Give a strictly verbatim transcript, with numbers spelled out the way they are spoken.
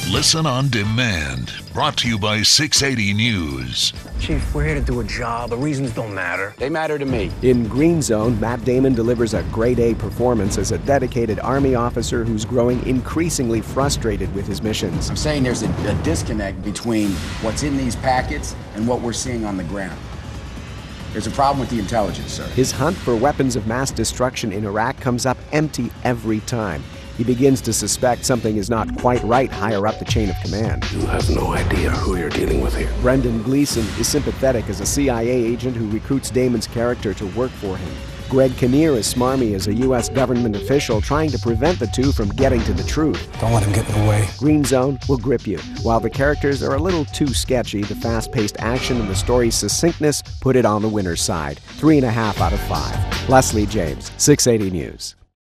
Listen on demand. Brought to you by six eighty News. Chief, we're here to do a job. The reasons don't matter. They matter to me. In Green Zone, Matt Damon delivers a grade A performance as a dedicated Army officer who's growing increasingly frustrated with his missions. I'm saying there's a, a disconnect between what's in these packets and what we're seeing on the ground. There's a problem with the intelligence, sir. His hunt for weapons of mass destruction in Iraq comes up empty every time. He begins to suspect something is not quite right higher up the chain of command. You have no idea who you're dealing with here. Brendan Gleeson is sympathetic as a C I A agent who recruits Damon's character to work for him. Greg Kinnear is smarmy as a U S government official trying to prevent the two from getting to the truth. Don't let him get in the way. Green Zone will grip you. While the characters are a little too sketchy, the fast-paced action and the story's succinctness put it on the winner's side. Three and a half out of five. Leslie James, six eighty News.